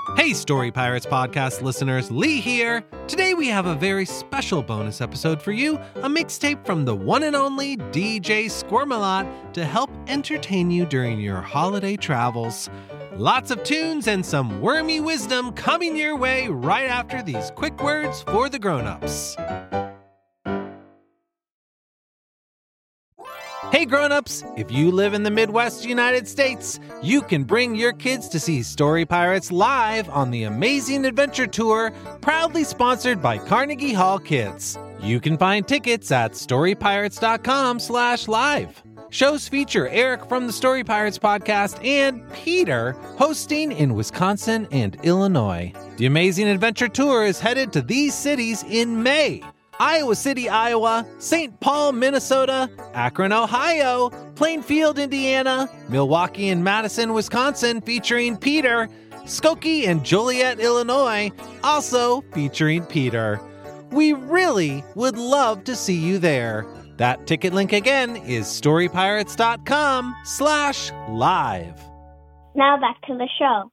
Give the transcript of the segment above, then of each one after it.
Hey, Story Pirates podcast listeners, Lee here. Today we have a very special bonus episode for you, a mixtape from the one and only DJ Squirmalot to help entertain you during your holiday travels. Lots of tunes and some wormy wisdom coming your way right after these quick words for the grown-ups. Hey grown-ups, if you live in the Midwest United States, you can bring your kids to see Story Pirates live on the Amazing Adventure Tour, proudly sponsored by Carnegie Hall Kids. You can find tickets at storypirates.com/live. Shows feature Eric from the Story Pirates podcast and Peter hosting in Wisconsin and Illinois. The Amazing Adventure Tour is headed to these cities in May: Iowa City, Iowa, St. Paul, Minnesota, Akron, Ohio, Plainfield, Indiana, Milwaukee and Madison, Wisconsin, featuring Peter, Skokie and Joliet, Illinois, also featuring Peter. We really would love to see you there. That ticket link again is storypirates.com/live. Now back to the show.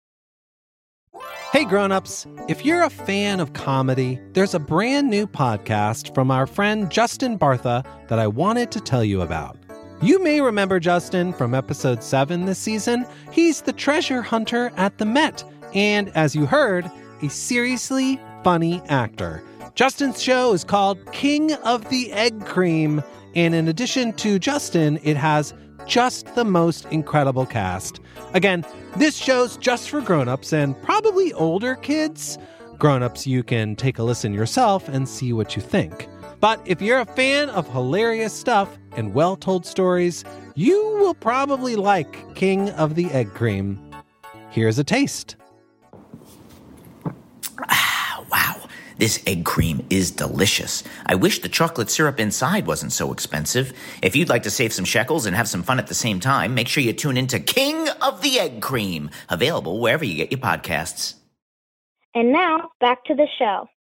Hey grown-ups, if you're a fan of comedy, there's a brand new podcast from our friend Justin Bartha that I wanted to tell you about. You may remember Justin from episode 7 this season. He's the treasure hunter at the Met, and as you heard, a seriously funny actor. Justin's show is called King of the Egg Cream, and in addition to Justin, it has just the most incredible cast. Again, this show's just for grown-ups and probably older kids. Grown-ups, you can take a listen yourself and see what you think. But if you're a fan of hilarious stuff and well-told stories, you will probably like King of the Egg Cream. Here's a taste. Wow, this egg cream is delicious. I wish the chocolate syrup inside wasn't so expensive. If you'd like to save some shekels and have some fun at the same time, make sure you tune into King of the Egg Cream, available wherever you get your podcasts. And now, back to the show.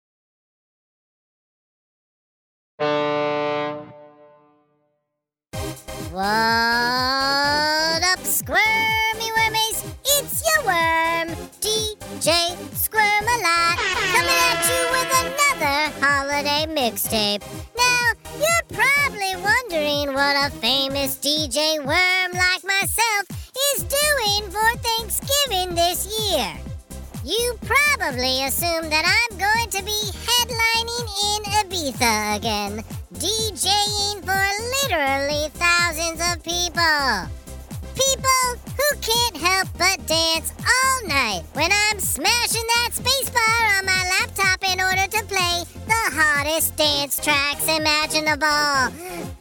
What up, squirmy wormies? It's your worm, DJ Squirmalot, coming at you with another holiday mixtape. Now, you're probably wondering what a famous DJ worm like myself is doing for Thanksgiving this year. You probably assume that I'm going to be headlining in Ibiza again, DJing for literally thousands of people. People who can't help but dance all night when I'm smashing that spacebar on my laptop in order to play the hottest dance tracks imaginable.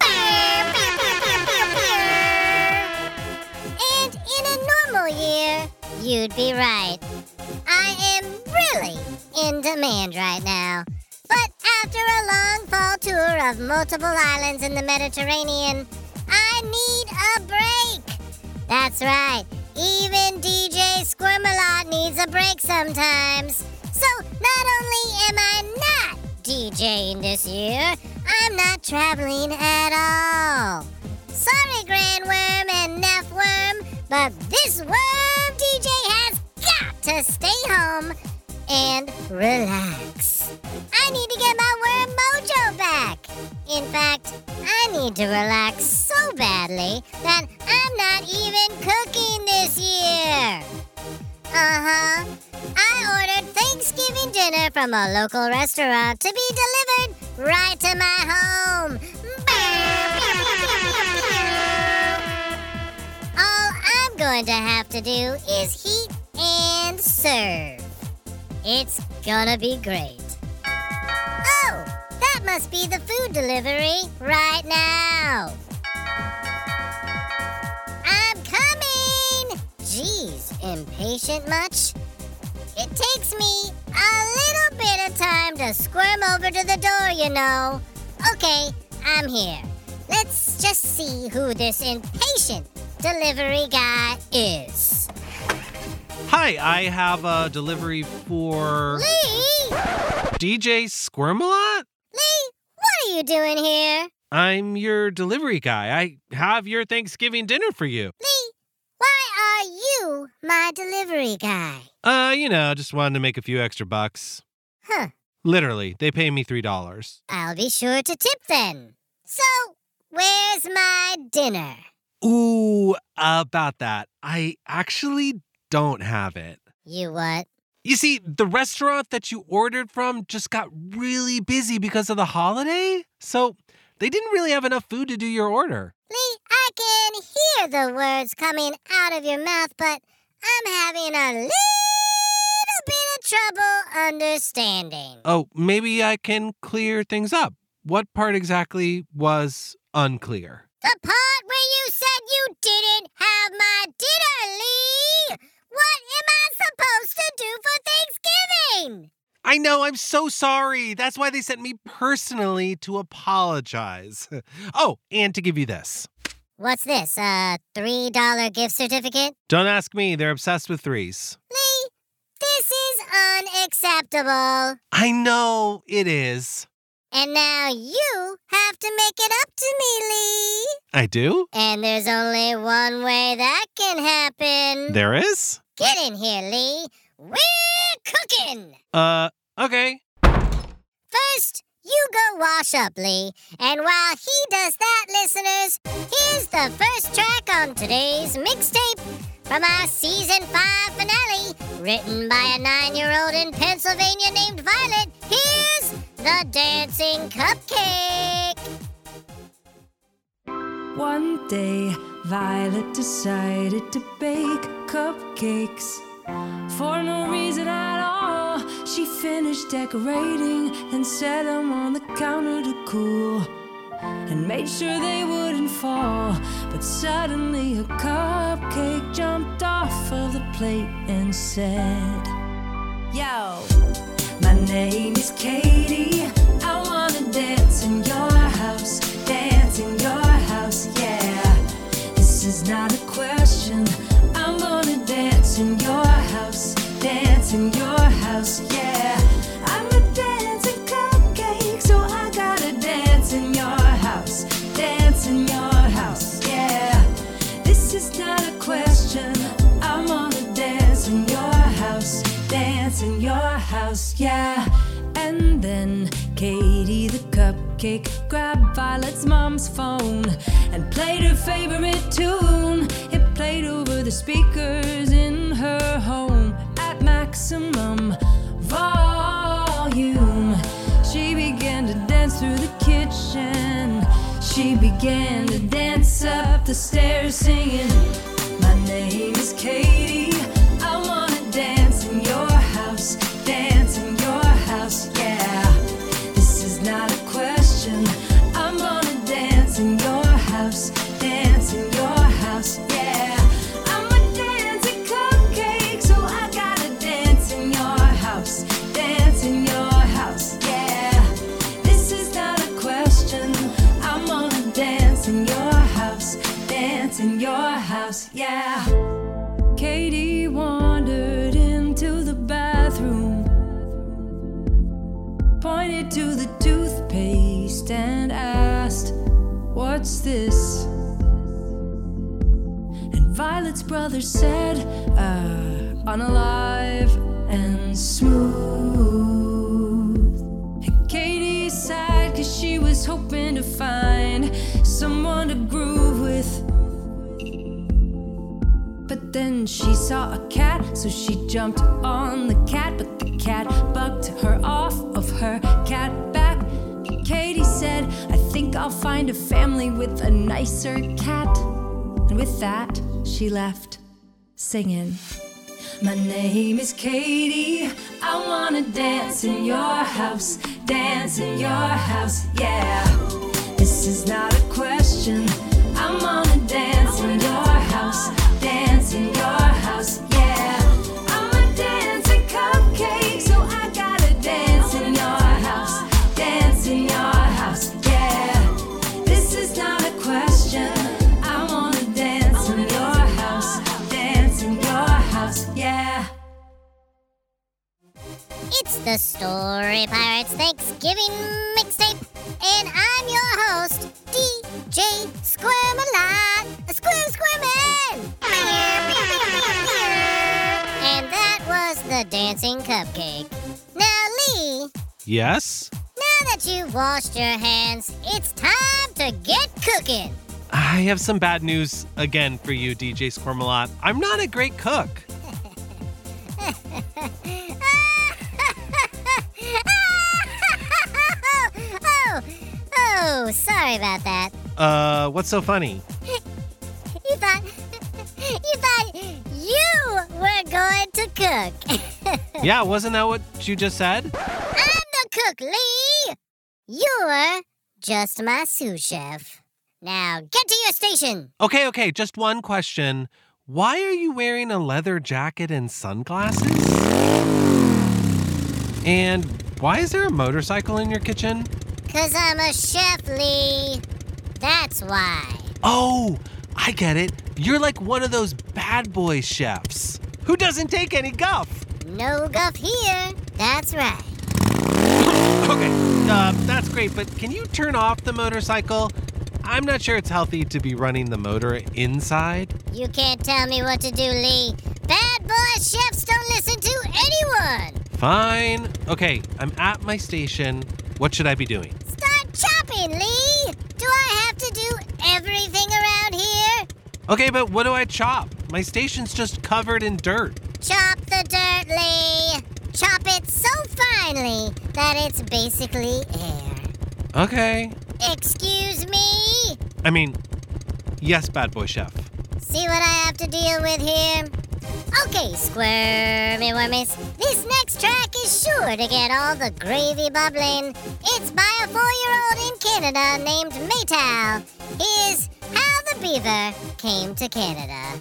And in a normal year, you'd be right. I am really in demand right now. But after a long fall tour of multiple islands in the Mediterranean, I need a break. That's right, even DJ Squirmalot needs a break sometimes. So not only am I not DJing this year, I'm not traveling at all. Sorry, Grandworm and Nephworm, but this worm DJ has got to stay home and relax. I need to get my worm mojo back. In fact, I need to relax so badly that I'm not even cooking this year. I ordered Thanksgiving dinner from a local restaurant to be delivered right to my home. All I'm going to have to do is heat and serve. It's gonna be great. Oh, that must be the food delivery right now. I'm coming! Geez, impatient much? It takes me a little bit of time to squirm over to the door, you know. Okay, I'm here. Let's just see who this impatient delivery guy is. Hi, I have a delivery for Lee! DJ Squirmalot? Lee, what are you doing here? I'm your delivery guy. I have your Thanksgiving dinner for you. Lee, Why are you my delivery guy? Just wanted to make a few extra bucks. Huh. Literally, they pay me $3. I'll be sure to tip then. So, where's my dinner? Ooh, about that. I actually don't have it. You what? You see, the restaurant that you ordered from just got really busy because of the holiday, so they didn't really have enough food to do your order. Lee, I can hear the words coming out of your mouth, but I'm having a little bit of trouble understanding. Oh, maybe I can clear things up. What part exactly was unclear? The part where you said you didn't have my dinner, Lee! What am I supposed to do for Thanksgiving? I know, I'm so sorry. That's why they sent me personally to apologize. Oh, and to give you this. What's this, a $3 gift certificate? Don't ask me, they're obsessed with threes. Lee, this is unacceptable. I know, it is. And now you have to make it up to me, Lee. I do? And there's only one way that can happen. There is? Get in here, Lee. We're cooking. Okay. First, you go wash up, Lee. And while he does that, listeners, here's the first track on today's mixtape from our Season 5 finale, written by a 9-year-old in Pennsylvania named Violet. Here's The Dancing Cupcake. One day, Violet decided to bake cupcakes. For no reason at all, she finished decorating and set them on the counter to cool, and made sure they wouldn't fall. But suddenly a cupcake jumped off of the plate and said, "Yo, my name is Katie. I wanna dance in your house, dance in your house, yeah. This is not a question. I'm gonna dance in your house, dance in your house, yeah. I'm a dancing cupcake, so I gotta dance in your house, dance in your house, yeah. This is not a question. I'm gonna dance in your house, dance in your house, yeah." And then Katie the cupcake grabbed Violet's mom's phone and played her favorite tune. It played over the speakers in her home at maximum volume. She began to dance through the kitchen. She began to dance up the stairs singing, "My name is Katie. I wanna dance in your house, dance in your house, yeah. This is not a question. I'm gonna dance in your house, dance in your house, yeah. I'm a dancing cupcake, so I gotta dance in your house, dance in your house, yeah. This is not a question. I'm gonna dance in your house, dance in your house, yeah." Katie wandered into the bathroom, pointed to the toothpaste and asked, "What's this?" And Violet's brother said, "Unalive and smooth." And Katie sighed 'cause she was hoping to find someone to groove with. But then she saw a cat, so she jumped on the cat, but the cat bucked her off of her cat back. Katie said, "I think I'll find a family with a nicer cat." And with that, she left, singing, "My name is Katie. I wanna dance in your house, dance in your house, yeah. This is not a question. I'm gonna dance in your house, dance in your house, yeah. I'm a dancing cupcake, so I gotta dance in your house, dance in your house, yeah. This is not a question. I wanna dance in your house, dance in your house, yeah." It's the Story Pirates Thanksgiving Mixtape, and I'm your host, DJ Squirmalot, Squirman! And that was the dancing cupcake. Now, Lee, Yes? now that you've washed your hands, it's time to get cooking. I have some bad news again for you, DJ Squirmalot. I'm not a great cook. Oh, sorry about that. What's so funny? You thought you were going to cook. Yeah, wasn't that what you just said? I'm the cook, Lee. You're just my sous chef. Now get to your station. Okay, just one question. Why are you wearing a leather jacket and sunglasses? And why is there a motorcycle in your kitchen? 'Cause I'm a chef, Lee. That's why. Oh, I get it. You're like one of those bad boy chefs who doesn't take any guff. No guff here. That's right. Okay, that's great, but can you turn off the motorcycle? I'm not sure it's healthy to be running the motor inside. You can't tell me what to do, Lee. Bad boy chefs don't listen to anyone. Fine. Okay, I'm at my station. What should I be doing? Start chopping, Lee. Do I have to do everything around here? Okay, but what do I chop? My station's just covered in dirt. Chop the dirt, Lee. Chop it so finely that it's basically air. Okay. Excuse me? I mean, yes, bad boy chef. See what I have to deal with here? Okay, squirmy wormies. This next track is sure to get all the gravy bubbling. It's by a 4-year-old in Canada named Maytal. Here's How the Beaver Came to Canada.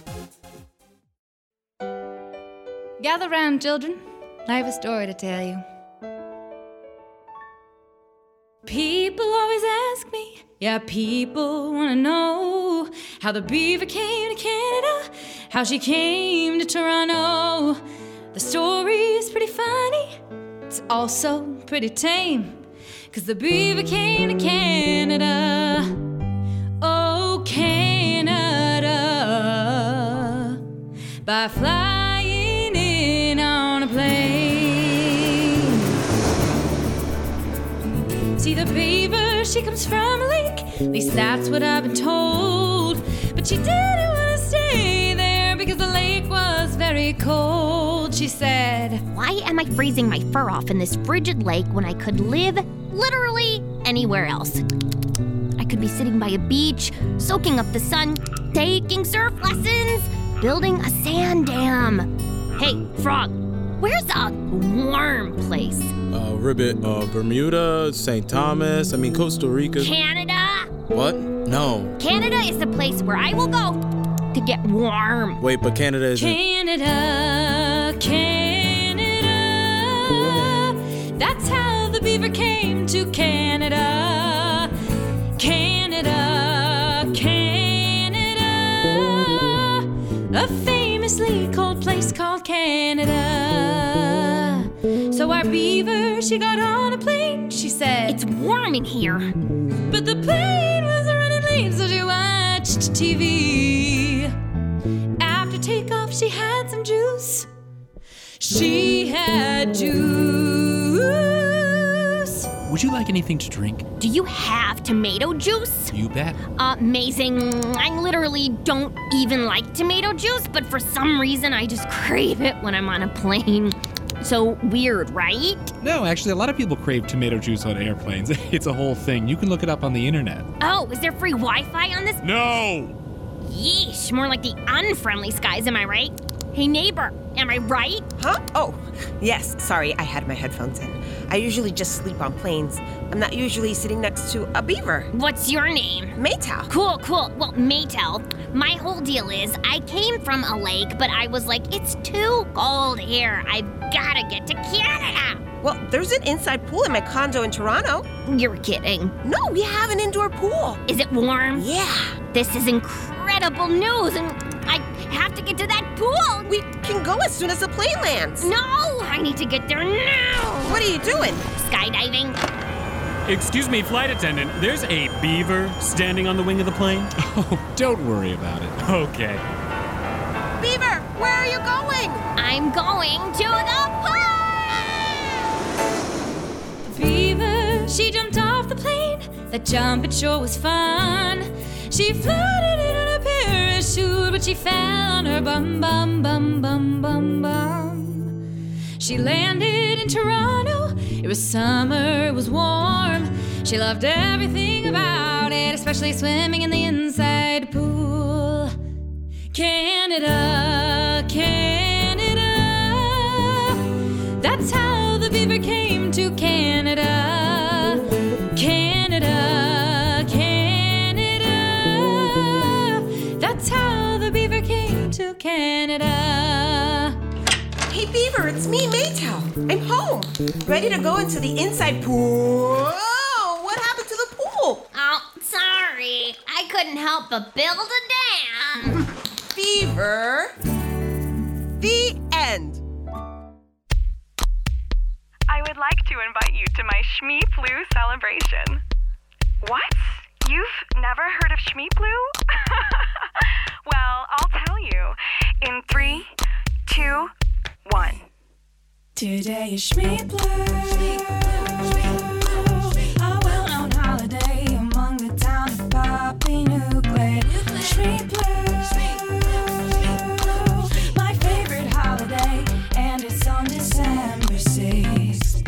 Gather round, children. I have a story to tell you. People always ask me, yeah, people want to know how the beaver came to Canada, how she came to Toronto. The story's pretty funny, it's also pretty tame, 'cause the beaver came to Canada. Oh, Canada, by flying in on a plane. See, the beaver, she comes from a lake. At least that's what I've been told. But she didn't want to stay there because the lake was very cold. She said, "Why am I freezing my fur off in this frigid lake when I could live literally anywhere else? I could be sitting by a beach, soaking up the sun, taking surf lessons, building a sand dam. Hey, Frog, where's a warm place? Ribbit, Bermuda, St. Thomas, Costa Rica. Canada? What? No. Canada is the place where I will go to get warm." Wait, but Canada isn't... Canada, Canada. That's how the beaver came to Canada. Canada, Canada. A famously cold place called Canada. So our beaver, she got on a plane. She said, "It's warm in here." but the plane was running late, so she watched TV. After takeoff, she had some juice. She had juice. Would you like anything to drink? Do you have tomato juice? You bet. Amazing. I literally don't even like tomato juice, but for some reason I just crave it when I'm on a plane. So weird, right? No, actually, a lot of people crave tomato juice on airplanes. It's a whole thing. You can look it up on the internet. Oh, is there free Wi-Fi on this? No! Yeesh, more like the unfriendly skies, am I right? Hey neighbor, am I right? Huh? Oh, yes. Sorry, I had my headphones in. I usually just sleep on planes. I'm not usually sitting next to a beaver. What's your name? Maytal. Cool. Well, Maytal, my whole deal is I came from a lake, but I was like, it's too cold here. I've gotta get to Canada. Well, there's an inside pool in my condo in Toronto. You're kidding. No, we have an indoor pool. Is it warm? Yeah. This is incredible news, and I have to get to that pool. We can go as soon as the plane lands. No, I need to get there now. What are you doing? Skydiving. Excuse me, flight attendant. There's a beaver standing on the wing of the plane. Oh, don't worry about it. Okay. Where are you going? I'm going to the pool! Beaver, she jumped off the plane. That jump it sure was fun. She floated in a parachute, but she fell on her bum, bum, bum, bum, bum, bum. She landed in Toronto. It was summer, it was warm. She loved everything about it, especially swimming in the inside pool. Canada, Canada. That's how the beaver came to Canada. Canada, Canada. That's how the beaver came to Canada. Hey, Beaver, it's me, Maytow. I'm home, ready to go into the inside pool. Oh, what happened to the pool? Oh, sorry. I couldn't help but build a dam. Beaver. The end. I would like to invite you to my Shmee Flu celebration. What? You've never heard of Shmee Flu? Well, I'll tell you. In 3, 2, 1. Today is Shmee Blue, a well-known holiday among the town of Poppy Nuclear. Shmee Blue, my favorite holiday, and it's on December 6th.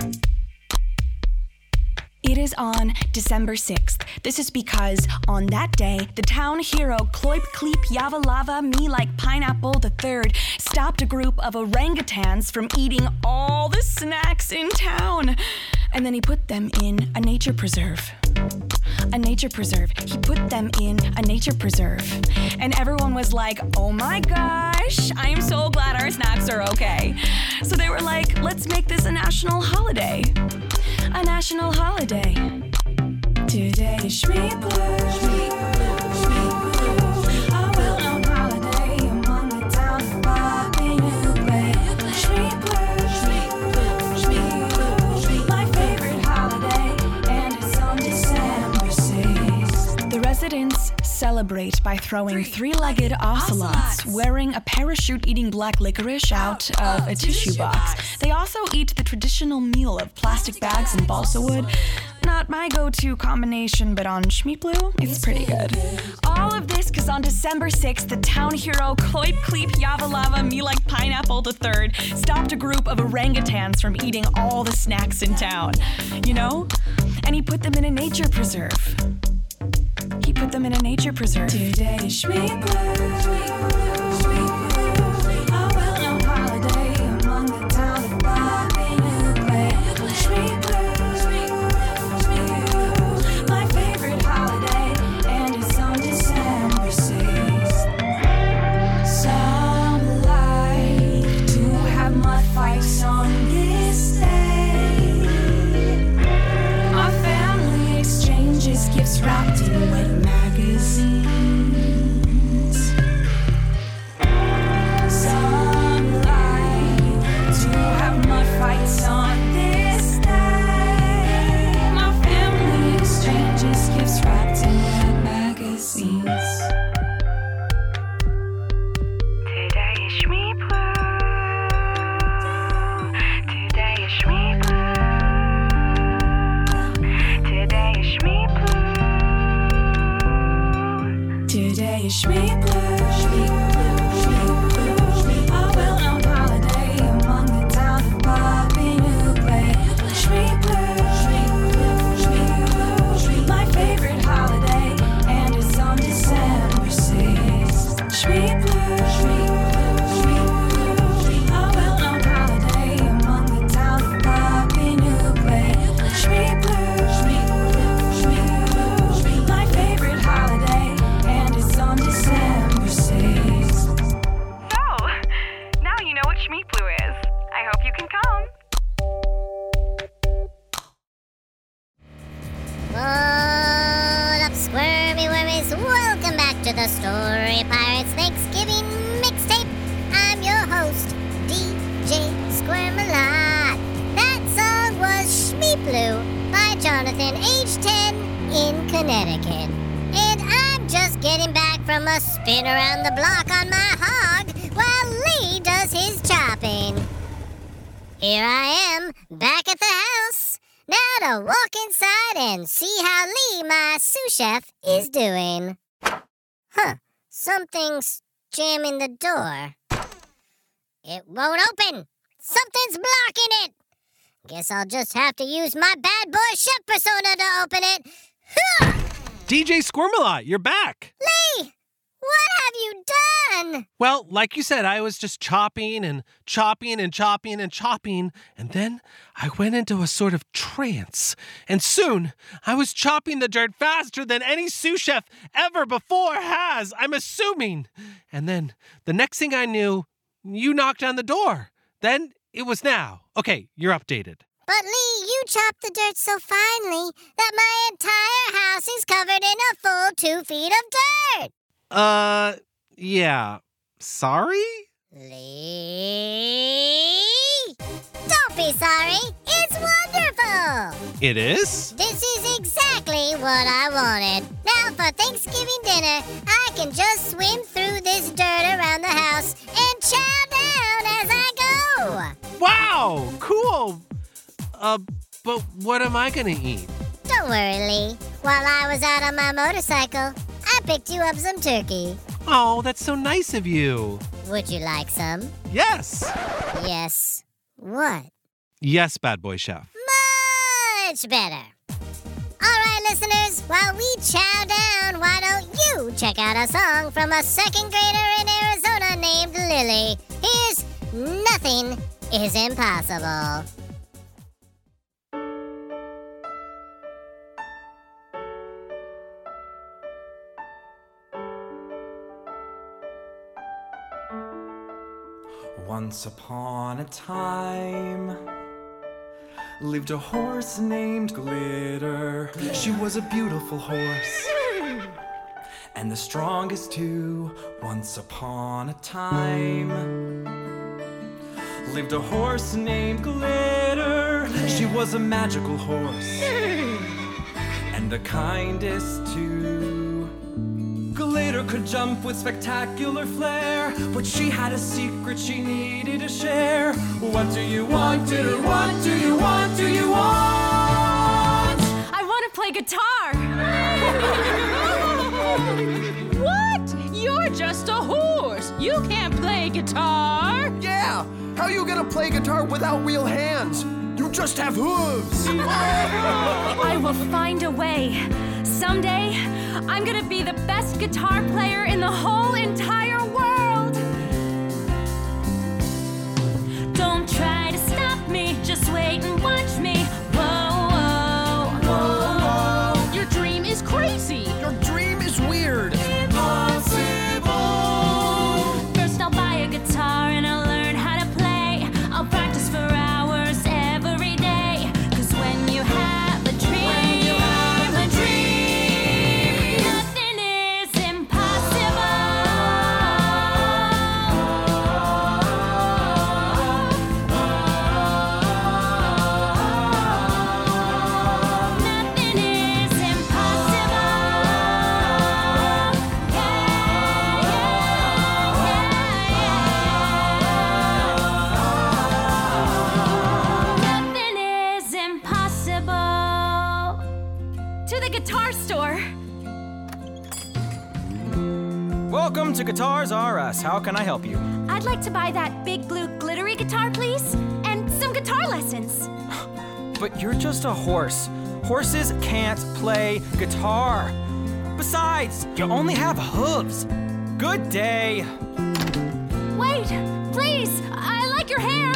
It is on December 6th. This is because on that day, the town hero Kloip Kleep Yavalava Me Like Pineapple III stopped a group of orangutans from eating all the snacks in town. And then he put them in a nature preserve. A nature preserve. He put them in a nature preserve. And everyone was like, oh my gosh, I am so glad our snacks are okay. So they were like, let's make this a national holiday. A national holiday. Today is Shmee Blue, a well-known holiday among the town of Poppy Nuclear. Shmee Blue, my favorite holiday, and it's on December 6th. The residents celebrate by throwing three-legged ocelots wearing a parachute-eating black licorice out of a tissue box. They also eat the traditional meal of plastic bags and balsa wood. Not my go-to combination, but on Shmee Blue, it's pretty good. All of this because on December 6th, the town hero Kloip Kleep Yavalava Me Like Pineapple III stopped a group of orangutans from eating all the snacks in town. You know? And he put them in a nature preserve. He put them in a nature preserve. Today is Shmee Blue, a well-known holiday among the town of Poppy Nuclear. Shmee Blue, my favorite holiday, and it's on December 6th. Some like to have mud fights on this day. Our family exchanges gifts wrapped in wet magazines. Some like to have mud fights on this day. My family exchanges gifts wrapped in wet magazines. Today is Shmee Blue. Today is Shmee Blue. Today is Shmee Blue. Today is Shmee Blue, a well-known holiday among the town of Poppy Nuclear. Shmee Blue, my favorite holiday, and it's on December 6th. Shmee Blue, a well-known holiday among the town of Poppy Nuclear. Shmee Blue, my favorite holiday, and it's on December 6th. So, now you know what Shmee Blue is. I hope you can come. What up, squirmy wormies? Welcome back to the Story Pirates Thanksgiving Mixtape. I'm your host, DJ Squirmalot. That song was Shmee Blue by Jonathan, age 10, in Connecticut. And I'm just getting back from a spin around the block on my hog while Lee Here I am, back at the house. Now to walk inside and see how Lee, my sous chef, is doing. Huh, something's jamming the door. It won't open. Something's blocking it. Guess I'll just have to use my bad boy chef persona to open it. Huh! DJ Squirmalot, you're back. Lee, what have you done? Well, like you said, I was just chopping and chopping and chopping and chopping, and then I went into a sort of trance. And soon, I was chopping the dirt faster than any sous chef ever before has, I'm assuming. And then, the next thing I knew, you knocked on the door. Then, it was now. Okay, you're updated. But Lee, you chopped the dirt so finely that my entire house is covered in a full 2 feet of dirt. Yeah. Sorry? Lee? Don't be sorry. It's wonderful. It is? This is exactly what I wanted. Now for Thanksgiving dinner, I can just swim through this dirt around the house and chow down as I go. Wow, cool. But what am I gonna eat? Don't worry, Lee. While I was out on my motorcycle, I picked you up some turkey. Oh, that's so nice of you. Would you like some? Yes. Yes. What? Yes, bad boy chef. Much better. All right, listeners, while we chow down, why don't you check out a song from a second grader in Arizona named Lily. Here's Nothing is Impossible. Once upon a time lived a horse named Glitter. She was a beautiful horse and the strongest too. Once upon a time lived a horse named Glitter. She was a magical horse and the kindest too. Glitter could jump with spectacular flair, but she had a secret she needed to share. What do you want, Glitter? What do you want? Do you want? I want to play guitar. What? You're just a horse. You can't play guitar. Yeah! How are you gonna play guitar without real hands? You just have hooves! I will find a way. Someday, I'm gonna be the best guitar player in the whole entire world. Don't try to stop me, just wait and watch me. Whoa, whoa, whoa, whoa. Your dream is crazy. Your dream is weird. Impossible. First I'll buy a guitar and I'll learn how to play. I'll practice for hours every day. 'Cause when you have a dream, nothing is impossible. Nothing is impossible. Nothing is impossible. To the guitar store. Welcome to Guitars R Us. How can I help you? I'd like to buy that big blue glittery guitar, please, and some guitar lessons. But you're just a horse. Horses can't play guitar. Besides, you only have hooves. Good day. Wait, please, I like your hair.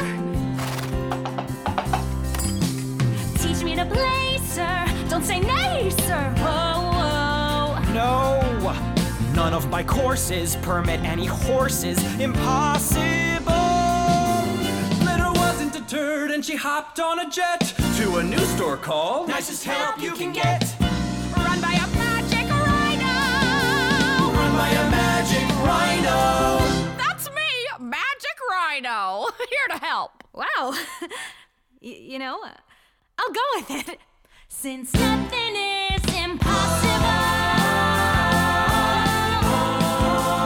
Teach me to play, sir. Don't say nay, sir. Whoa, whoa. No, none of my courses permit any horses. Impossible. Glitter wasn't deterred and she hopped on a jet to a new store called Nicest Help You Can Get. Run by a magic rhino. Run by a magic rhino. That's me, Magic Rhino. Here to help. Wow. You know, I'll go with it. Since nothing is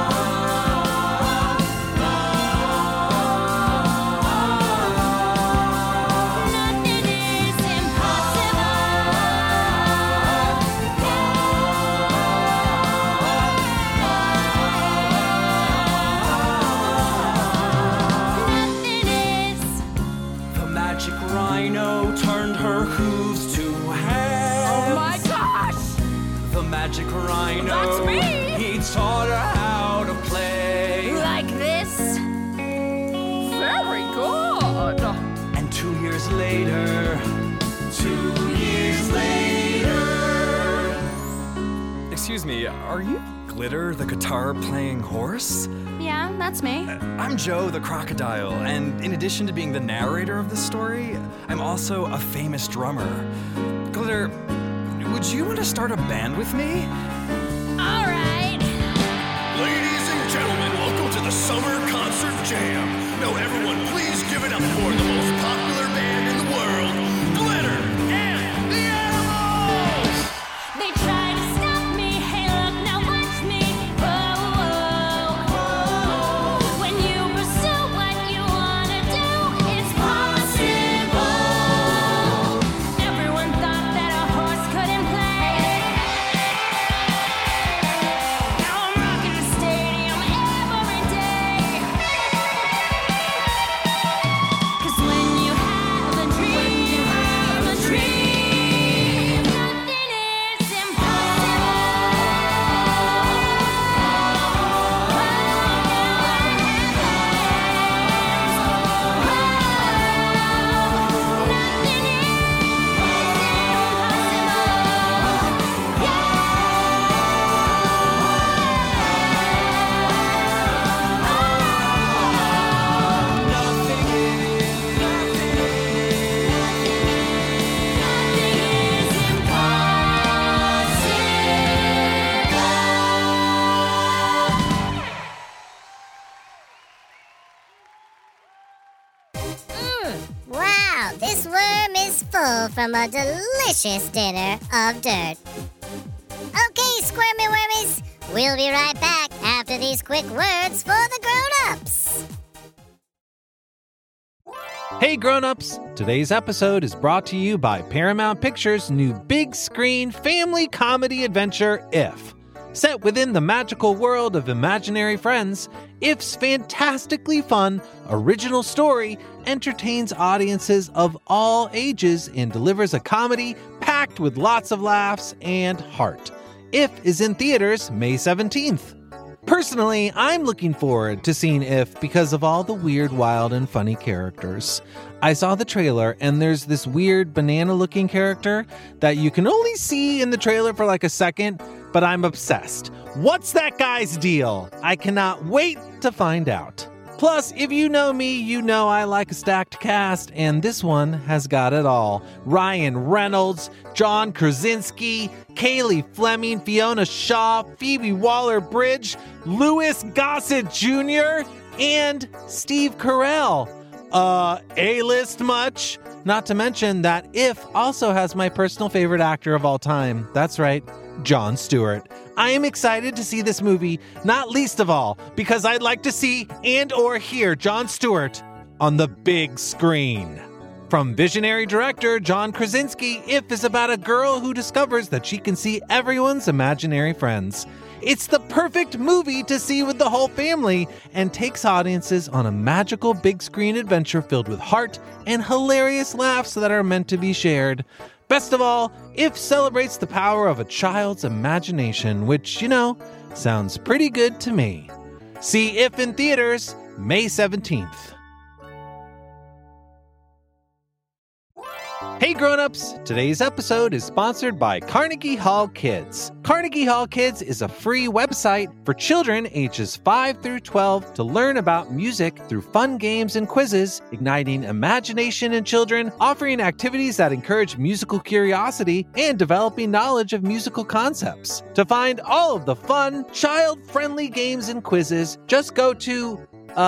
impossible. rhino turned her hooves to hands. Oh my gosh! The magic rhino. That's me! He taught her how to play. Like this? Very good. And 2 years later. Excuse me, are you Glitter, the guitar-playing horse? Yeah, that's me. I'm Joe, the crocodile, and in addition to being the narrator of this story, I'm also a famous drummer. Glitter, would you want to start a band with me? All right. Ladies and gentlemen, welcome to the Summer Concert Jam. Now everyone, please give it up for the most popular band in the world, Glitter and the Animals! They try to stop me. Hey, look, now watch me. Whoa. When you pursue what you want to do, it's possible. Everyone thought that a horse couldn't play. Now I'm rocking the stadium every day. 'Cause when you have a dream, nothing is Wow, this worm is full from a delicious dinner of dirt. Okay, squirmy wormies, we'll be right back after these quick words for the grown-ups. Hey grown-ups, today's episode is brought to you by Paramount Pictures' new big screen family comedy adventure, If. Set within the magical world of imaginary friends, If's fantastically fun, original story entertains audiences of all ages and delivers a comedy packed with lots of laughs and heart. If is in theaters May 17th. Personally, I'm looking forward to seeing If because of all the weird, wild, and funny characters. I saw the trailer, and there's this weird banana-looking character that you can only see in the trailer for like a second, but I'm obsessed. What's that guy's deal? I cannot wait to find out. Plus, if you know me, you know I like a stacked cast, and this one has got it all. Ryan Reynolds, John Krasinski, Kaylee Fleming, Fiona Shaw, Phoebe Waller-Bridge, Louis Gossett Jr., and Steve Carell. A-list much? Not to mention that If also has my personal favorite actor of all time. That's right, Jon Stewart. I am excited to see this movie, not least of all, because I'd like to see and or hear Jon Stewart on the big screen. From visionary director John Krasinski, If is about a girl who discovers that she can see everyone's imaginary friends. It's the perfect movie to see with the whole family and takes audiences on a magical big screen adventure filled with heart and hilarious laughs that are meant to be shared. Best of all, If celebrates the power of a child's imagination, which, you know, sounds pretty good to me. See If in theaters May 17th. Hey grown-ups, today's episode is sponsored by Carnegie Hall Kids. Carnegie Hall Kids is a free website for children ages 5 through 12 to learn about music through fun games and quizzes, igniting imagination in children, offering activities that encourage musical curiosity, and developing knowledge of musical concepts. To find all of the fun, child-friendly games and quizzes, just go to,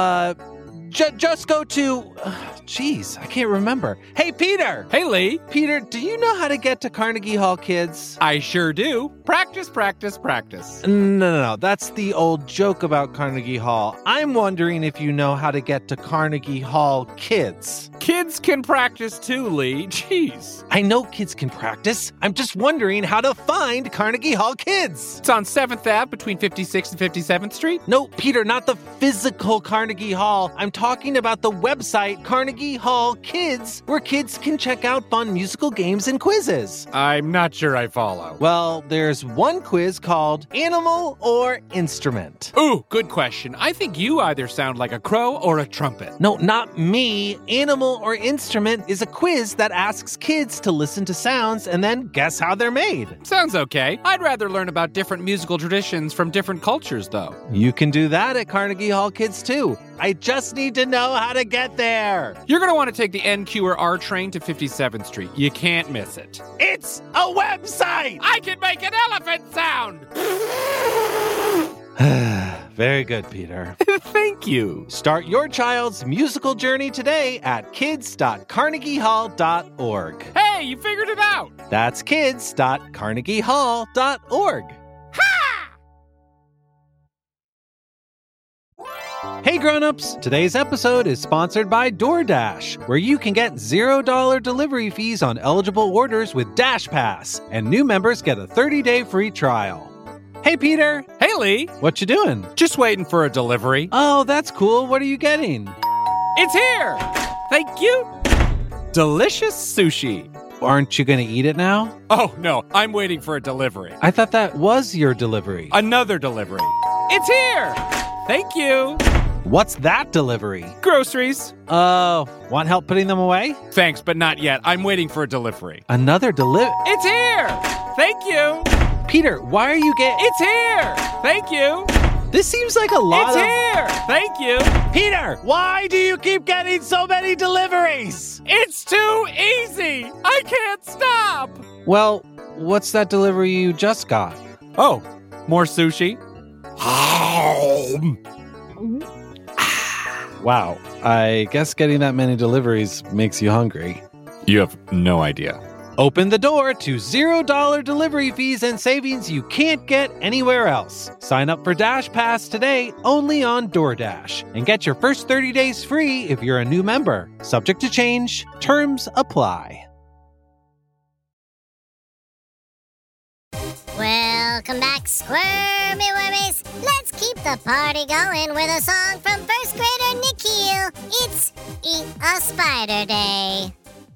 Jeez, I can't remember. Hey, Peter! Hey, Lee! Peter, do you know how to get to Carnegie Hall Kids? I sure do. Practice, practice, practice. No. That's the old joke about Carnegie Hall. I'm wondering if you know how to get to Carnegie Hall Kids. Kids can practice too, Lee. Jeez. I know kids can practice. I'm just wondering how to find Carnegie Hall Kids. It's on 7th Ave between 56th and 57th Street? No, Peter, not the physical Carnegie Hall. I'm talking about the website Carnegie Hall Kids, where kids can check out fun musical games and quizzes. I'm not sure I follow. Well, there's one quiz called Animal or Instrument. Ooh, good question. I think you either sound like a crow or a trumpet. No, not me. Animal or Instrument is a quiz that asks kids to listen to sounds and then guess how they're made. Sounds okay. I'd rather learn about different musical traditions from different cultures, though. You can do that at Carnegie Hall Kids, too. I just need to know how to get there. You're going to want to take the NQ or R train to 57th Street. You can't miss it. It's a website! I can make an elephant sound! Very good, Peter. Thank you. Start your child's musical journey today at kids.carnegiehall.org. Hey, you figured it out! That's kids.carnegiehall.org. Hey grown-ups, today's episode is sponsored by DoorDash, where you can get $0 delivery fees on eligible orders with Dash Pass, and new members get a 30-day free trial. Hey Peter. Hey Lee. What you doing? Just waiting for a delivery. Oh, that's cool. What are you getting? It's here! Thank you! Delicious sushi. Aren't you going to eat it now? Oh, no, I'm waiting for a delivery. I thought that was your delivery. Another delivery. It's here! Thank you! What's that delivery? Groceries. Oh, want help putting them away? Thanks, but not yet. I'm waiting for a delivery. Another delivery? It's here! Thank you! Peter, why are you getting... It's here! Thank you! This seems like a lot It's here! Thank you! Peter, why do you keep getting so many deliveries? It's too easy! I can't stop! Well, what's that delivery you just got? Oh, more sushi? Wow, I guess getting that many deliveries makes you hungry. You have no idea. Open the door to $0 delivery fees and savings you can't get anywhere else. Sign up for Dash Pass today only on DoorDash and get your first 30 days free if you're a new member. Subject to change. Terms apply. Welcome back, Squirmy Wormies. Let's keep the party going with a song from first grader Nikhil. It's Eat a Spider Day.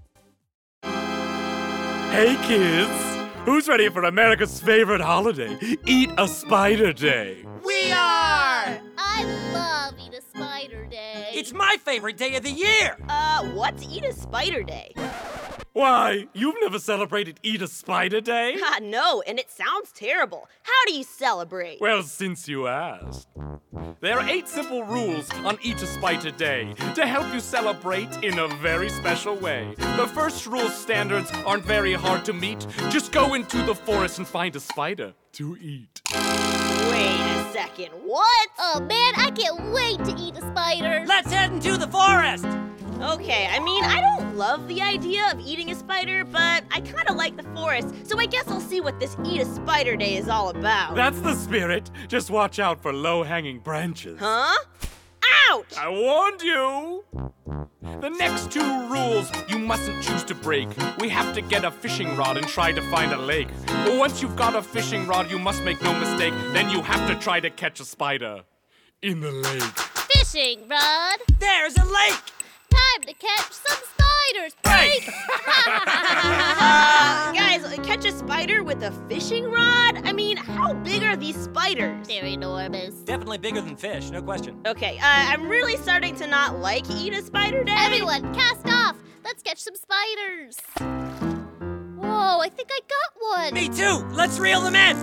Hey kids, who's ready for America's favorite holiday, Eat a Spider Day? We are! I love Eat a Spider Day. It's my favorite day of the year. What's Eat a Spider Day? Why, you've never celebrated Eat a Spider Day? No, and it sounds terrible. How do you celebrate? Well, since you asked. There are 8 simple rules on Eat a Spider Day to help you celebrate in a very special way. The first rule standards aren't very hard to meet. Just go into the forest and find a spider to eat. Wait a second, what? Oh man, I can't wait to eat a spider. Let's head into the forest. Okay, I mean, I don't love the idea of eating a spider, but I kind of like the forest, so I guess I'll see what this Eat a Spider Day is all about. That's the spirit. Just watch out for low-hanging branches. Huh? Ouch! I warned you! The next 2 rules you mustn't choose to break. We have to get a fishing rod and try to find a lake. But once you've got a fishing rod, you must make no mistake. Then you have to try to catch a spider in the lake. Fishing rod! There's a lake! Time to catch some spiders! Break! Guys, catch a spider with a fishing rod? I mean, how big are these spiders? They're enormous. Definitely bigger than fish, no question. Okay, I'm really starting to not like Eat a Spider Day. Everyone, cast off! Let's catch some spiders. Whoa, I think I got one. Me too! Let's reel them in!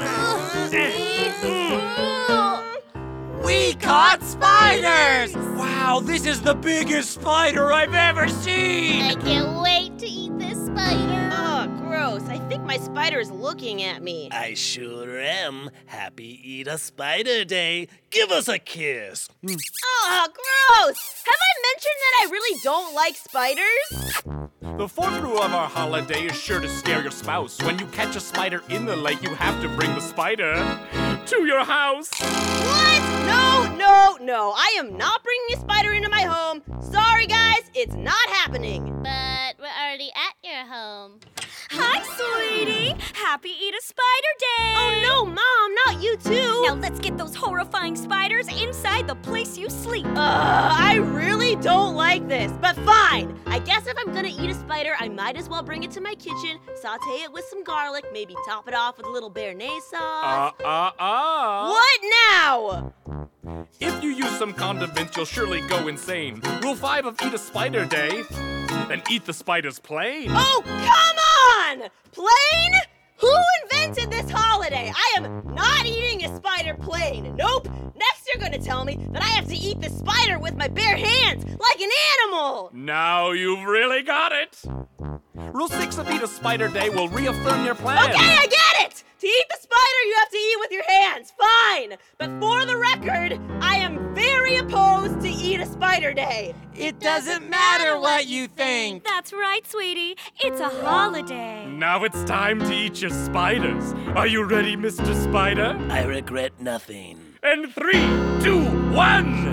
We caught spiders! Wow, this is the biggest spider I've ever seen! I can't wait to eat this spider. Oh, gross. I think my spider is looking at me. I sure am. Happy Eat a Spider Day. Give us a kiss. Oh, gross! Have I mentioned that I really don't like spiders? The 4th rule of our holiday is sure to scare your spouse. When you catch a spider in the lake, you have to bring the spider to your house. What? No. I am not bringing a spider into my home. Sorry, guys, it's not happening. But we're already at your home. Hi, sweetie. Happy Eat a Spider Day. Oh, no, Mom, not you too. Now let's get those horrifying spiders inside the place you sleep. I really don't like this, but fine. I guess if I'm gonna eat a spider, I might as well bring it to my kitchen, saute it with some garlic, maybe top it off with a little béarnaise sauce. What now? If you use some condiments, you'll surely go insane. Rule 5 of Eat a Spider Day, then eat the spiders plain. Oh, come on! Plain? Who invented this holiday? I am not eating a spider plain. Nope. Next you're gonna tell me that I have to eat the spider with my bare hands, like an animal. Now you've really got it. Rule 6 of Eat a Spider Day will reaffirm your plan. Okay, I get it! To eat the spider, you have to eat with your hands. Fine. But for the record, I am very opposed to Eat a Spider Day. It doesn't matter what you think. That's right, sweetie. It's a holiday. Now it's time to eat your spiders. Are you ready, Mr. Spider? I regret nothing. And 3, 2, 1.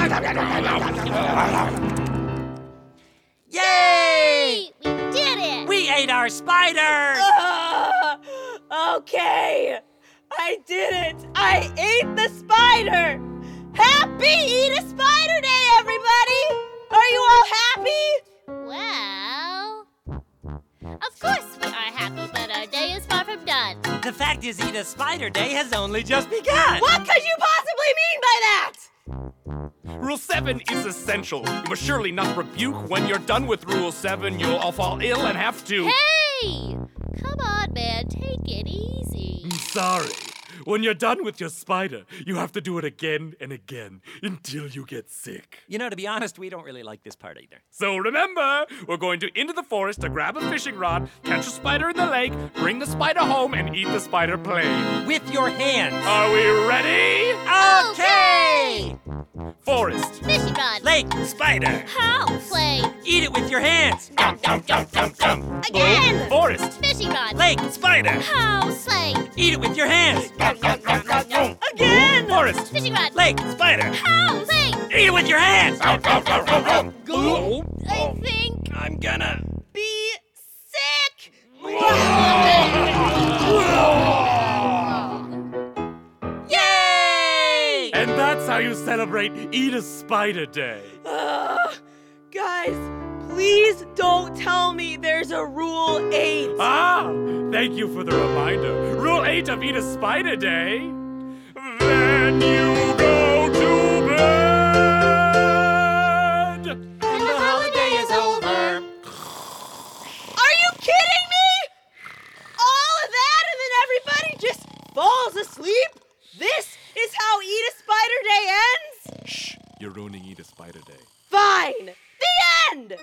Yay! We did it! We ate our spiders! Okay, I did it. I ate the spider. Happy Eat a Spider Day, everybody! Are you all happy? Well, of course we are happy, but our day is far from done. The fact is, Eat a Spider Day has only just begun. What could you possibly mean by that? Rule 7 is essential. You must surely not rebuke. When you're done with Rule 7, you'll all fall ill and have to... Hey! Come on, man. Take it easy. Sorry. When you're done with your spider, you have to do it again and again until you get sick. You know, to be honest, we don't really like this part either. So remember, we're going into the forest to grab a fishing rod, catch a spider in the lake, bring the spider home, and eat the spider plain. With your hands. Are we ready? Okay! Forest. Fishing rod. Lake. Spider. House. Plain. Eat it with your hands. Again! Forest. Fishing rod. Lake. Spider. House. Plain. Eat it with your hands. Again! Forest. Fishing rod. Lake. Spider. House. Plain. Eat it with your hands. I think I'm gonna be sick! Yay! And that's how you celebrate Eat a Spider Day. Guys, please don't tell me there's a Rule 8. Thank you for the reminder. Rule 8 of Eat a Spider Day. Then you go to bed. And the holiday is over. Are you kidding me? All of that and then everybody just falls asleep? This is how Eat a Spider Day ends? Shh, you're ruining Eat a Spider Day. Fine. The end!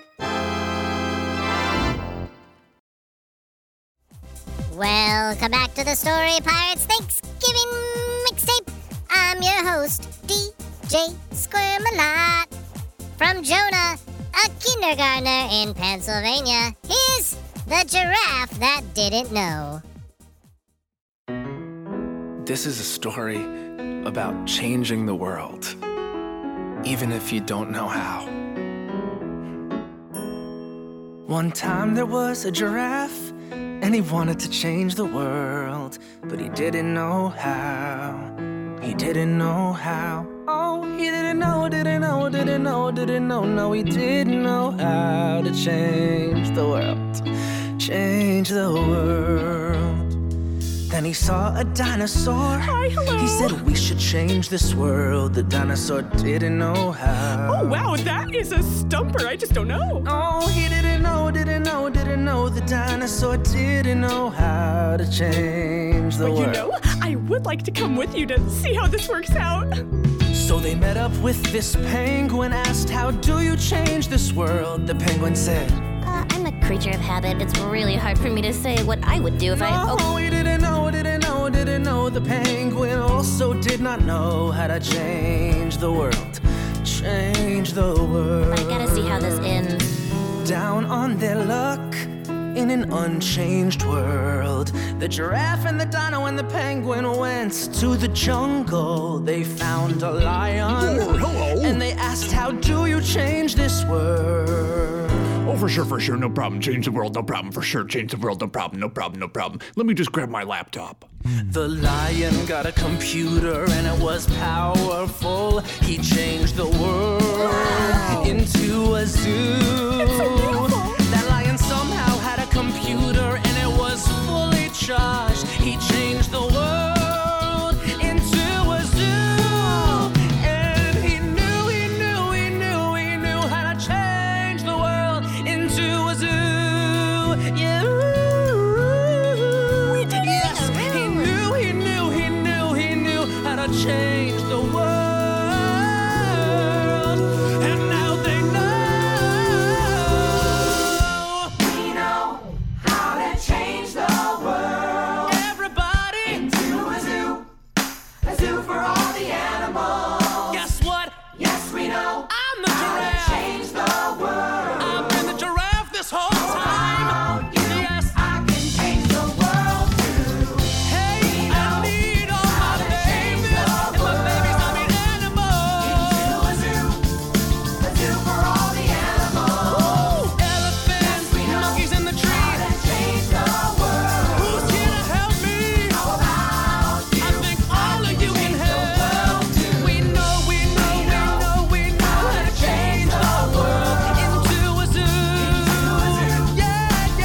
Welcome back to the Story Pirates Thanksgiving Mixtape. I'm your host, DJ Squirmalot. From Jonah, a kindergartner in Pennsylvania, here's the giraffe that didn't know. This is a story about changing the world, even if you don't know how. One time there was a giraffe, and he wanted to change the world, but he didn't know how. He didn't know how. Oh, he didn't know, no, he didn't know how to change the world. Change the world. Then he saw a dinosaur. Hi, hello. He said we should change this world. The dinosaur didn't know how. Oh, wow, that is a stumper. I just don't know. Oh, he didn't know. The dinosaur didn't know how to change the world. You know, I would like to come with you to see how this works out. So they met up with this penguin, asked, how do you change this world? The penguin said, I'm a creature of habit. It's really hard for me to say what I would do if I... Oh, he didn't know. The penguin also did not know how to change the world. Change the world. I gotta see how this ends. Down on their luck, in an unchanged world. The giraffe and the dino and the penguin went to the jungle. They found a lion. Hello. And they asked, how do you change this world? Oh, for sure, no problem. Change the world, no problem. For sure, change the world, no problem. Let me just grab my laptop. The lion got a computer and it was powerful. He changed the world into a zoo. That lion somehow had a computer and it was fully charged. He changed the world into a zoo. And he knew how to change the world into a zoo. Yeah. Yes, he knew how to change the world. And now they know. We know how to change the world. Everybody into a zoo for all the animals. Guess what? Yes, we know. I'm the how giraffe. to change the world. I've been the giraffe this whole time. Yes, I can change the world too. hey, I need all my babies. And my babies, I mean animals. A zoo for all the animals. Elephants, monkeys in the tree. How to change the world. Who's here to help me? How about you? I think all of you can help. We know how to change the world into a zoo. Yeah.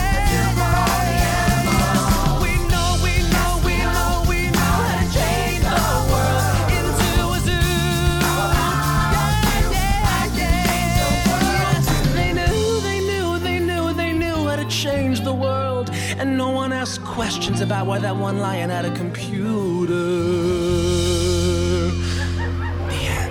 We know how to change the world into a zoo. They knew how to change the world, and no one asked questions about why that one lion had a computer. The end.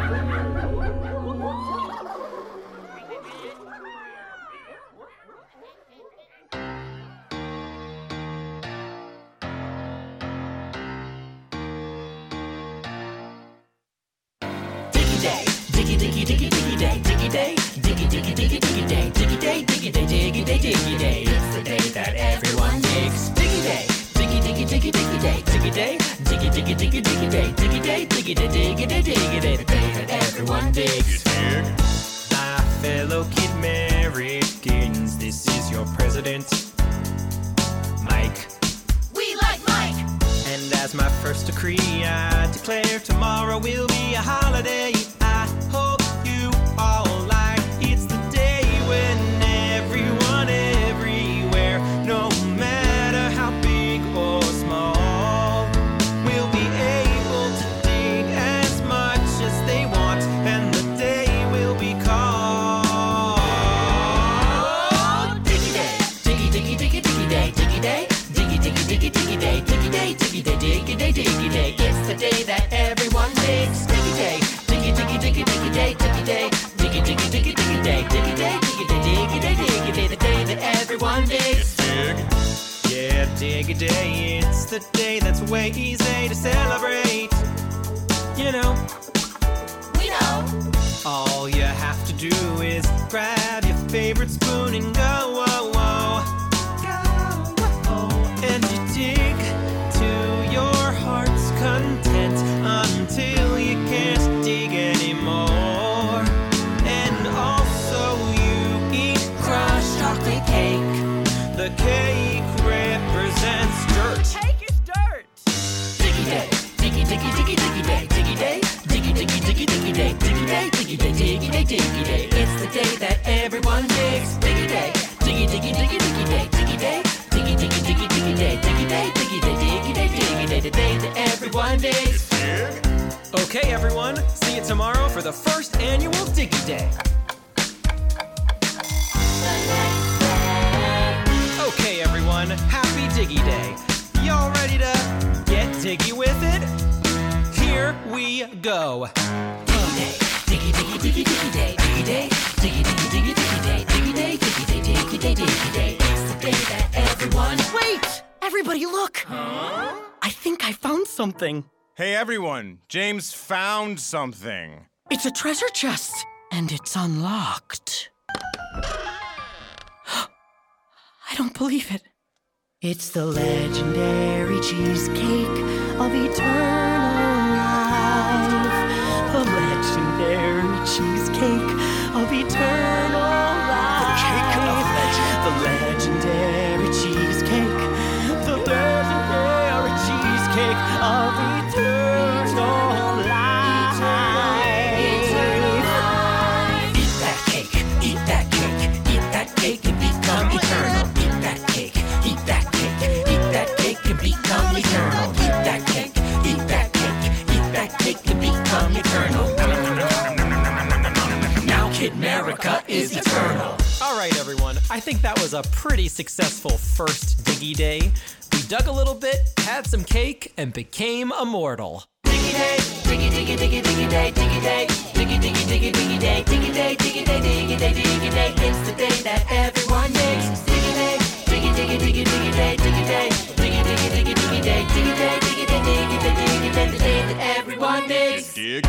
Diggy day, diggy diggy diggy diggy day, diggy day, diggy diggy diggy diggy day, diggy day, diggy day, diggy day, diggy day. It's the day that everyone digs. Diggy day, diggy diggy diggy diggy day, diggy day, diggy diggy diggy diggy day, diggy day, diggy day, diggy day, diggy day. The day that everyone digs. My fellow kid Americans, this is your president, Mike. We like Mike. And as my first decree, I declare tomorrow will be a holiday. I hope you all like. It's the day when everyone, everywhere, no matter how big or small, will be able to dig as much as they want, and the day will be called Diggy Day. Diggy diggy diggy diggy day, diggy day, diggy diggy diggy diggy day, diggy day, diggy day, diggy day, diggy day. It's the day that everyone digs. Diggy day, diggy diggy diggy diggy day, diggy day, diggy diggy diggy diggy day, diggy day, diggy day, diggy day, diggy day. The day that everyone digs. Yeah, diggy day. It's the day that's way easy to celebrate. You know. We know. All you have to do is grab your favorite spoon and go, whoa, whoa. And you dig to your heart's content until you can't dig anymore. And also you eat crushed chocolate cake. The cake represents dirt. Cake is dirt. Diggy day, diggy diggy diggy diggy day, diggy day, diggy diggy diggy diggy day, diggy day, diggy day, diggy day, diggy day. It's the day that everyone digs. Diggy day, diggy diggy diggy diggy day, diggy day, diggy diggy diggy diggy day, diggy day, diggy day, diggy day, diggy day. The day that everyone digs. Okay, everyone, see you tomorrow for the first annual Diggy Day. Okay, everyone, happy Diggy Day. Y'all ready to get diggy with it? Here we go. Diggy Day, diggy diggy diggy diggy day, diggy day, diggy diggy diggy diggy day, diggy day, diggy day, diggy day, diggy day. It's the day that everyone. Wait! Everybody look! I think I found something. Hey everyone, James found something. It's a treasure chest, and it's unlocked. I don't believe it. It's the legendary cheesecake of eternal life. The legendary cheesecake of eternal life. The cake of legend. The legendary cheesecake. The legendary cheesecake of eternal life. Eat that cake, eat that cake, eat that cake and become eternal. Eat that cake, eat that cake, eat that cake and become eternal. Eat that cake, eat that cake, eat that cake and become eternal. Now Kid America is eternal. All right, everyone. I think that was a pretty successful first Diggy Day. We dug a little bit, had some cake, and became immortal. Diggy day, diggy diggy diggy diggy day, diggy day, diggy diggy diggy diggy day, diggy day, diggy day, diggy day, diggy day. It's the day that everyone makes. Diggy day, diggy diggy diggy diggy day, diggy day, diggy diggy diggy diggy day, diggy day, diggy day, diggy day, diggy day. The day that everyone makes. Dig.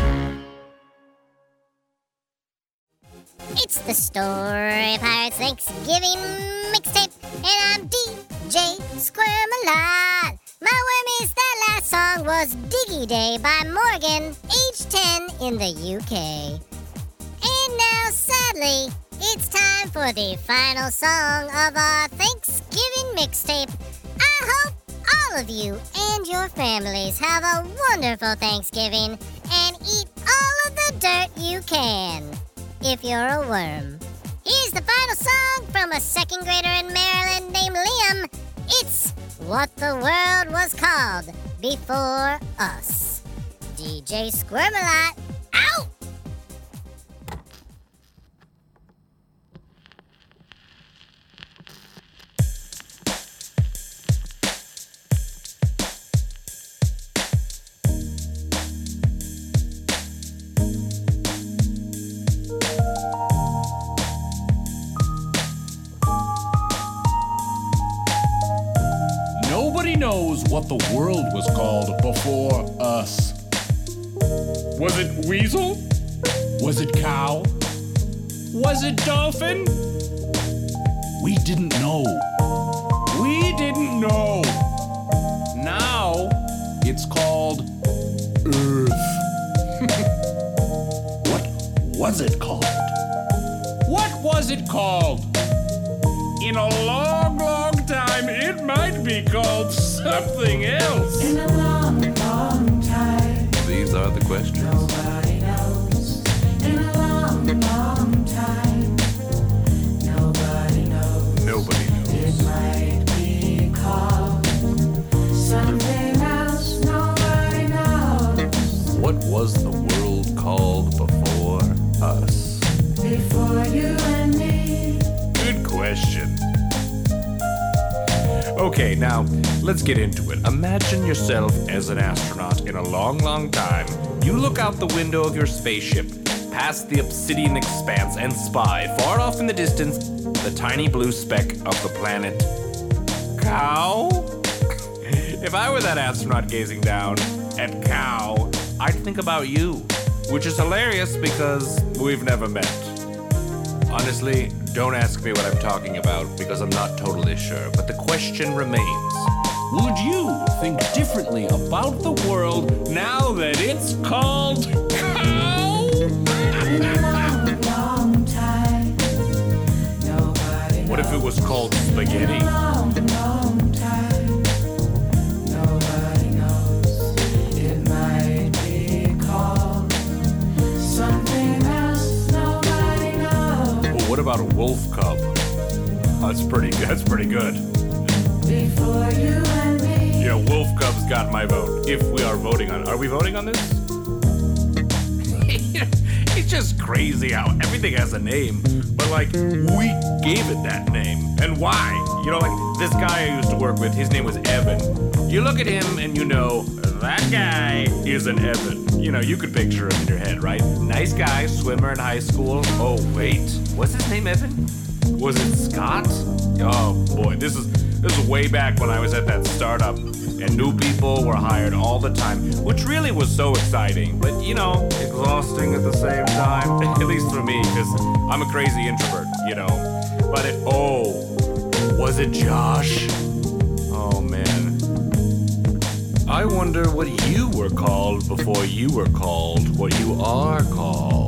It's the Story Pirates Thanksgiving mixtape, and I'm DJ Squirmalot. My wormies, that last song was Diggy Day by Morgan, age 10 in the UK. And now, sadly, it's time for the final song of our Thanksgiving mixtape. I hope all of you and your families have a wonderful Thanksgiving and eat all of the dirt you can. If you're a worm. Here's the final song from a second grader in Maryland named Liam. It's What the World Was Called Before Us. DJ Squirmalot, out! Nobody knows what the world was called before us. Was it weasel? Was it cow? Was it dolphin? We didn't know. We didn't know. Now it's called Earth. What was it called? What was it called? In a long, long time, it might be called something else. In a long, long time. These are the questions. Nobody knows. In a long, long time. Nobody knows. Nobody knows. It might be called something else. Nobody knows. What was the world called before us? Before you and me. Good question. Okay, now, let's get into it. Imagine yourself as an astronaut in a long, long time. You look out the window of your spaceship, past the obsidian expanse, and spy, far off in the distance, the tiny blue speck of the planet Cow? If I were that astronaut gazing down at Cow, I'd think about you, which is hilarious because we've never met. Honestly, don't ask me what I'm talking about because I'm not totally sure, but the question remains. Would you think differently about the world now that it's called Cow? In a long, long time. Nobody knows. What if it was called Spaghetti? In a long, long time. Nobody knows. It might be called something else. Nobody knows. Well, what about a wolf cub? That's pretty good. Before you and me. You know, wolf cubs got my vote. If we are voting on it. Are we voting on this? It's just crazy how everything has a name, but like, we gave it that name. And why? You know, like, this guy I used to work with, his name was Evan. You look at him and you know, that guy is an Evan. You know, you could picture him in your head, right? Nice guy, swimmer in high school. Oh, wait. Was his name Evan? Was it Scott? Oh, boy, this is way back when I was at that startup, and new people were hired all the time, which really was so exciting, but, you know, exhausting at the same time, at least for me, because I'm a crazy introvert, you know. But was Was it Josh? Oh, man. I wonder what you were called before you were called what you are called.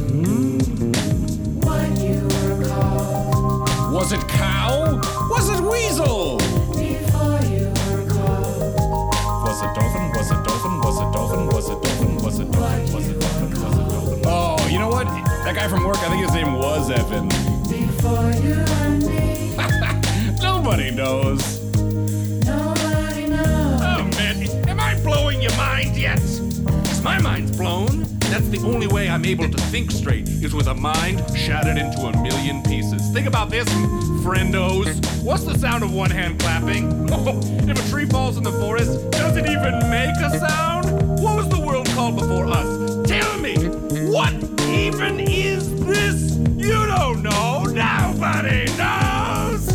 What you were called. Was it cow? Was it weasel? Before you were called. Was it dolphin? Was it dolphin? Was it dolphin? Was it dolphin? Was it dolphin? Was it dolphin? Was it dolphin? Oh, you know what? That guy from work, I think his name was Evan. Before you and me. Nobody knows. Nobody knows. Oh, man. Am I blowing your mind yet? 'Cause my mind's blown. That's the only way I'm able to think straight, is with a mind shattered into a million pieces. Think about this, friendos. What's the sound of one hand clapping? Oh, if a tree falls in the forest, does it even make a sound? What was the world called before us? Tell me, what even is this? You don't know. Nobody knows.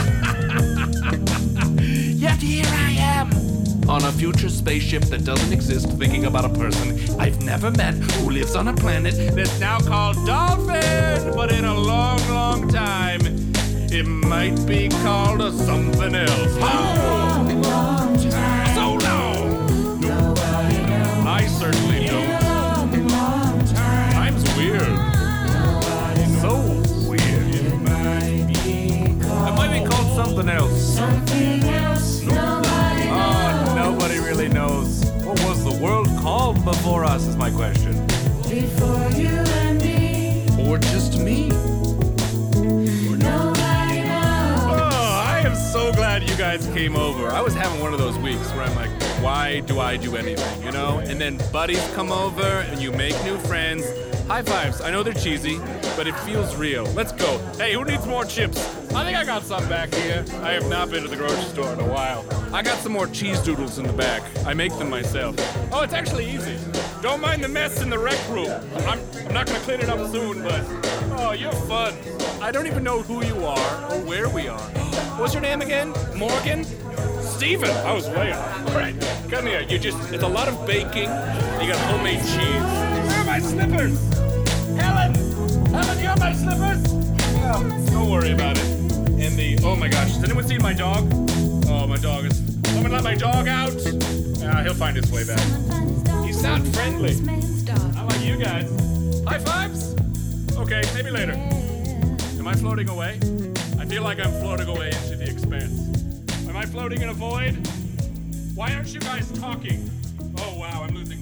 Yet here I am, on a future spaceship that doesn't exist, thinking about a person I've never met who lives on a planet that's now called Dolphin. But in a long, long time, it might be called a something else. Oh, so long. I certainly don't. Time's weird. So weird. It might be called something else. Something else. Nobody really knows. What was the world called before us is my question. Before you and me. Or just me. Nobody knows. Oh, I am so glad you guys came over. I was having one of those weeks where I'm like, why do I do anything, you know? And then buddies come over and you make new friends. High fives. I know they're cheesy, but it feels real. Let's go. Hey, who needs more chips? I think I got some back here. I have not been to the grocery store in a while. I got some more cheese doodles in the back. I make them myself. Oh, it's actually easy. Don't mind the mess in the rec room. I'm not gonna clean it up soon, but oh, you're fun. I don't even know who you are or where we are. What's your name again? Morgan? Steven. I was way off. All right, come here. It's a lot of baking. You got homemade cheese. Where are my slippers? Helen, you have my slippers? Oh, don't worry about it. And oh my gosh, has anyone seen my dog? Oh, my dog is, someone let my dog out? He'll find his way back. He's not friendly. How about you guys? High fives? Okay, maybe later. Am I floating away? I feel like I'm floating away into the expanse. Am I floating in a void? Why aren't you guys talking? Oh wow, I'm losing